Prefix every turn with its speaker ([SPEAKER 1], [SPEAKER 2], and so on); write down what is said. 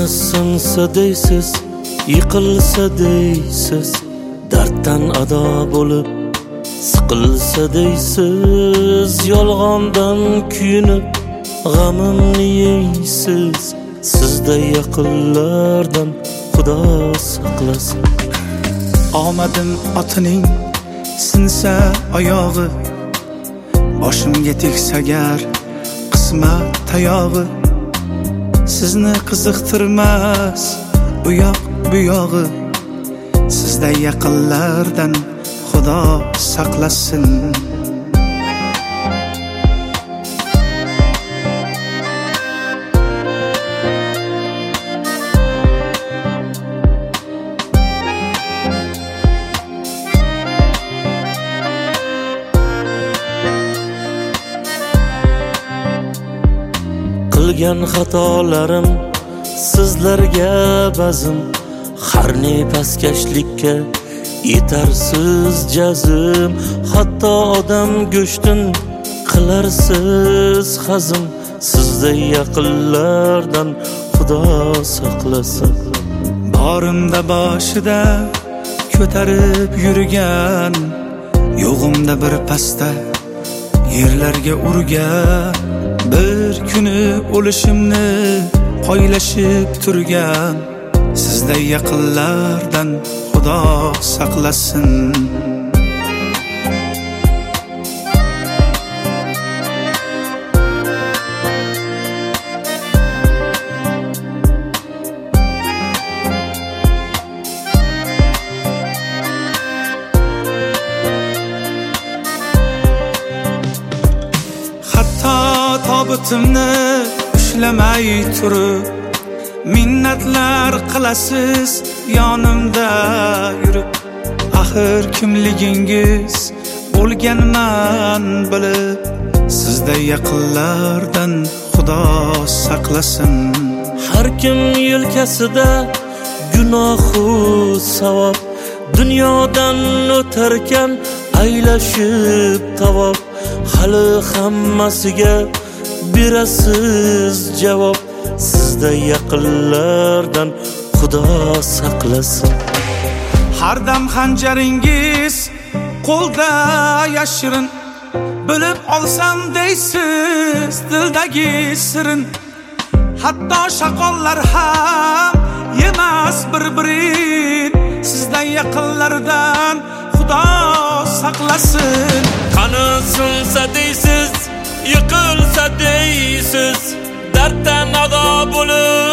[SPEAKER 1] Qani sinsa deysiz, yiqilsa deysiz, darddan ado bo'lib siqilsa deysiz, yolg'ondan kuyinib g'amimni yeysiz. Sizday yaqinlardan Xudo saqlasin.
[SPEAKER 2] Omadim otining sinsa oyog'i, boshimga tegsa agar qismat tayog'i, sizni qiziqtirmas u yoq bu yog'i. Sizday yaqinlardan Xudo saqlasin.
[SPEAKER 1] Qilgan xatolarim sizlarga bazm, har ne pastkashlikka yetarsiz jazm. Hatto odam go'shtin qilarsiz hazm. Sizday yaqinlardan Xudo saqlasin.
[SPEAKER 2] Borimda boshida ko'tarib yurgan, yo'g'imda bir pasta yerlarga urgan, bir kuni o'lishimni poylashib turgan. Sizday yaqinlardan Xudo saqlasin. Hatto tobutimni ushlamay turib minnatlar qilasiz yonimda yurib. Axir kimligingiz bo'lganman bilib, sizday yaqinlardan Xudo saqlasin.
[SPEAKER 1] Har kim yelkasida gunohu savob, dunyodan o'tarkan aylashib tavob. Hali hammasiga berasiz javob. Sizday yaqinlardan Xudo saqlasin.
[SPEAKER 2] Har dam xanjaringiz qo'lda yashirin, bilib olsam deysiz dildagi sirin. Hatto shaqollar ham yemas bir-birin. Sizday yaqinlardan Xudo saqlasin.
[SPEAKER 1] Qani sinsa deysiz, yiqilsa deysiz, darddan ado bo'lib